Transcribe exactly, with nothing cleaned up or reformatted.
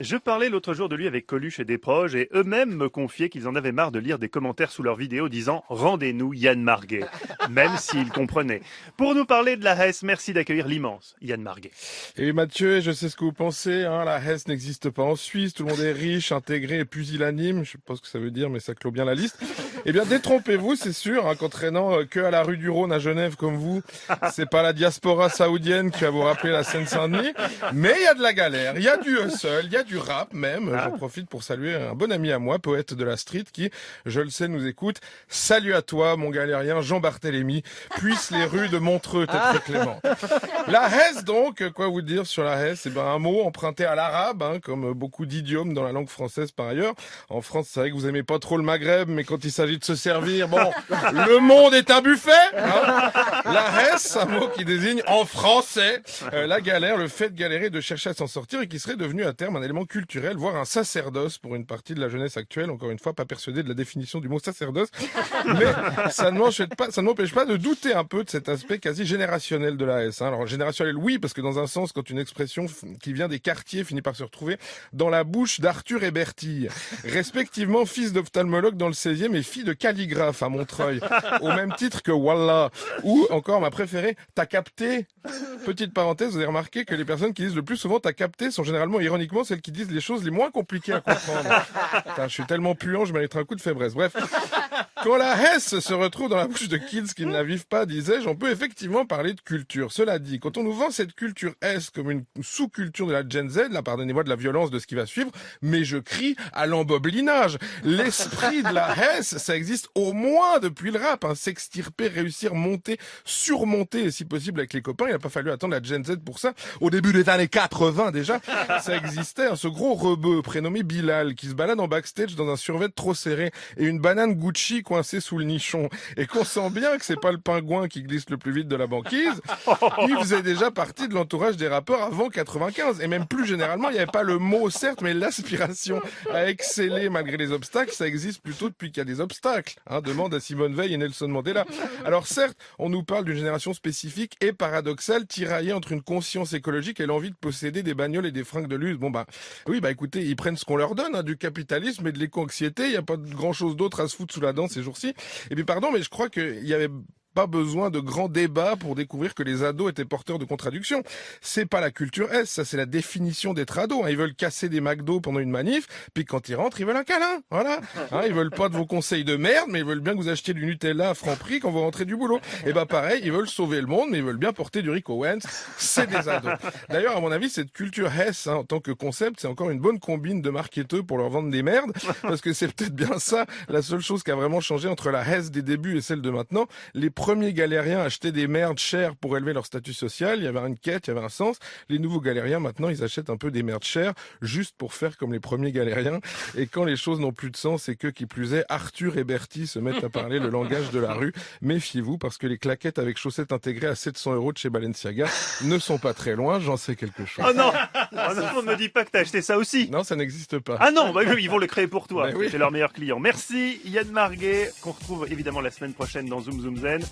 Je parlais l'autre jour de lui avec Coluche et des proches et eux-mêmes me confiaient qu'ils en avaient marre de lire des commentaires sous leurs vidéos disant « Rendez-nous Yann Marguet », même s'ils comprenaient. Pour nous parler de la Hesse, merci d'accueillir l'immense Yann Marguet. Et Mathieu, je sais ce que vous pensez, hein, la Hesse n'existe pas en Suisse, tout le monde est riche, intégré et pusillanime, je sais pas ce que ça veut dire mais ça clôt bien la liste. Eh bien détrompez-vous, c'est sûr, hein, qu'en traînant euh, que à la rue du Rhône à Genève comme vous, c'est pas la diaspora saoudienne qui va vous rappeler la Seine-Saint-Denis, mais il y a de la galère, il y a du hustle, il y a du rap même. J'en profite pour saluer un bon ami à moi, poète de la street, qui, je le sais, nous écoute. Salut à toi, mon galérien Jean Barthélemy. Puissent les rues de Montreux t'être clément. La Hesse donc, quoi vous dire sur la Hesse? Eh ben un mot emprunté à l'arabe, hein, comme beaucoup d'idiomes dans la langue française par ailleurs. En France, c'est vrai que vous aimez pas trop le Maghreb, mais quand il s'agit de se servir, bon, le monde est un buffet. Hein. La Hesse, un mot qui désigne en français euh, la galère, le fait de galérer, de chercher à s'en sortir et qui serait devenu à terme un élément culturel, voire un sacerdoce pour une partie de la jeunesse actuelle. Encore une fois, pas persuadé de la définition du mot sacerdoce, mais ça ne m'empêche pas, ça ne m'empêche pas de douter un peu de cet aspect quasi générationnel de la Hesse. Hein. Alors générationnel, oui, parce que dans un sens, quand une expression qui vient des quartiers finit par se retrouver dans la bouche d'Arthur et Bertille, respectivement fils d'ophtalmologue dans le seizième et fille de calligraphe à Montreuil, au même titre que Wallah, ou encore ma préférée, t'as capté. Petite parenthèse, vous avez remarqué que les personnes qui disent le plus souvent t'as capté sont généralement ironiquement celles qui disent les choses les moins compliquées à comprendre. Putain, je suis tellement puant, je mériterai un coup de fébreze. Bref. Quand la Hesse se retrouve dans la bouche de kids qui ne la vivent pas, disais-je, on peut effectivement parler de culture. Cela dit, quand on nous vend cette culture Hesse comme une sous-culture de la Gen Z, là, pardonnez-moi de la violence de ce qui va suivre, mais je crie à l'emboblinage. L'esprit de la Hesse, ça existe au moins depuis le rap, hein. S'extirper, réussir, monter, surmonter, et si possible avec les copains. Il n'a pas fallu attendre la Gen Z pour ça. Au début des années quatre-vingts déjà, ça existait, hein, ce gros rebeu prénommé Bilal qui se balade en backstage dans un survêt trop serré et une banane Gucci coincé sous le nichon, et qu'on sent bien que c'est pas le pingouin qui glisse le plus vite de la banquise. Il faisait déjà partie de l'entourage des rappeurs avant quatre-vingt-quinze, et même plus généralement, il n'y avait pas le mot certes, mais l'aspiration à exceller malgré les obstacles, ça existe plutôt depuis qu'il y a des obstacles, hein, demande à Simone Veil et Nelson Mandela. Alors certes, on nous parle d'une génération spécifique et paradoxale, tiraillée entre une conscience écologique et l'envie de posséder des bagnoles et des fringues de luxe. Bon bah, oui bah écoutez, ils prennent ce qu'on leur donne, hein, du capitalisme et de l'éco-anxiété, il n'y a pas grand chose d'autre à se foutre sous la dent ces jours-ci. Et puis pardon, mais je crois qu'il y avait pas besoin de grands débats pour découvrir que les ados étaient porteurs de contradictions. C'est pas la culture S, ça c'est la définition d'être ado. Hein. Ils veulent casser des McDo pendant une manif, puis quand ils rentrent, ils veulent un câlin. Voilà. Hein, ils veulent pas de vos conseils de merde, mais ils veulent bien que vous achetiez du Nutella à franc prix quand vous rentrez du boulot. Et bah pareil, ils veulent sauver le monde, mais ils veulent bien porter du Rick Owens. C'est des ados. D'ailleurs, à mon avis, cette culture S, hein, en tant que concept, c'est encore une bonne combine de marketeux pour leur vendre des merdes, parce que c'est peut-être bien ça la seule chose qui a vraiment changé entre la S des débuts et celle de maintenant. Les premiers galériens achetaient des merdes chères pour élever leur statut social. Il y avait une quête, il y avait un sens. Les nouveaux galériens, maintenant, ils achètent un peu des merdes chères juste pour faire comme les premiers galériens. Et quand les choses n'ont plus de sens et que, qui plus est, Arthur et Bertie se mettent à parler le langage de la rue, méfiez-vous parce que les claquettes avec chaussettes intégrées à sept cents euros de chez Balenciaga ne sont pas très loin. J'en sais quelque chose. Oh non! Oh non, ne me dis pas que t'as acheté ça aussi. Non, ça n'existe pas. Ah non, bah, ils vont le créer pour toi. Bah oui. C'est leur meilleur client. Merci Yann Marguet, qu'on retrouve évidemment la semaine prochaine dans Zoom Zoom Zen.